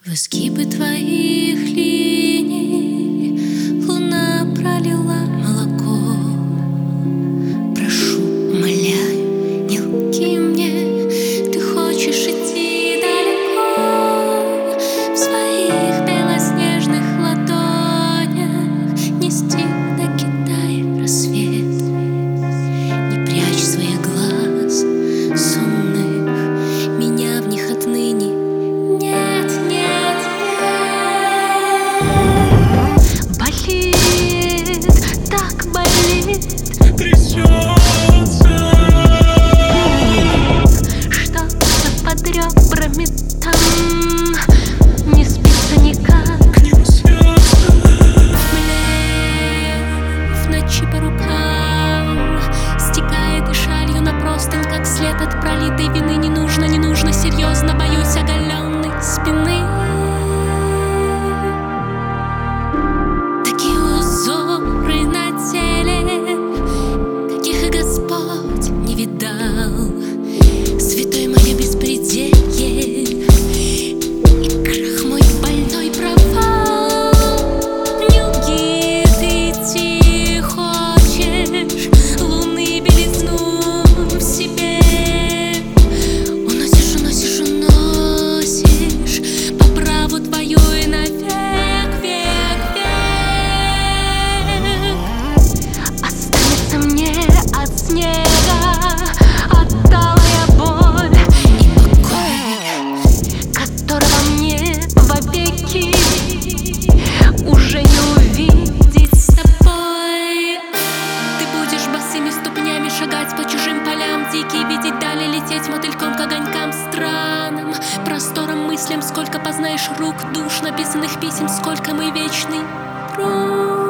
В изгибы твоих линий луна пролила молоко. Прошу, умоляю, не лги мне, ты хочешь идти далеко. В своих белоснежных ладонях нести до Китая рассвет. Не прячь своих глаз сонных, меня в них отныне нет. Болит, так болит, трясется, что-то под ребрами там не спится никак. не уснется. Млеет в ночи по рукам, стекает и шалью на простынь, как след от пролитой вины. Не нужно, серьезно боюсь оголенной спины. Святой мое беспределье и крах мой больной провал. Не лги, ты идти хочешь, луны белизну в себе уносишь по праву твою и навек, век. Останется мне от снега отдалая боль и покой, которого мне вовеки уже не увидеть с тобой. Ты будешь босыми ступнями шагать по чужим полям, дикие видеть дали, лететь мотыльком к огонькам странам, просторам, мыслям. Сколько познаешь рук, душ, написанных писем, сколько мы вечный друг.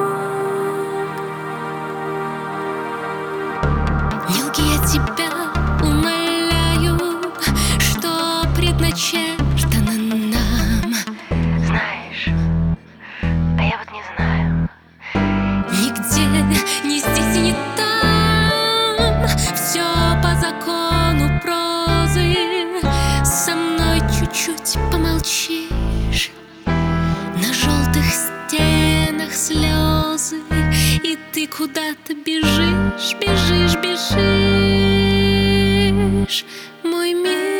Не лги, я тебя умоляю, что предначертано нам. Знаешь, а я вот не знаю. Нигде, ни здесь и не там, все по закону прозы. Со мной чуть-чуть помолчишь, на желтых стенах слезы, и ты куда-то бежишь, мой мир.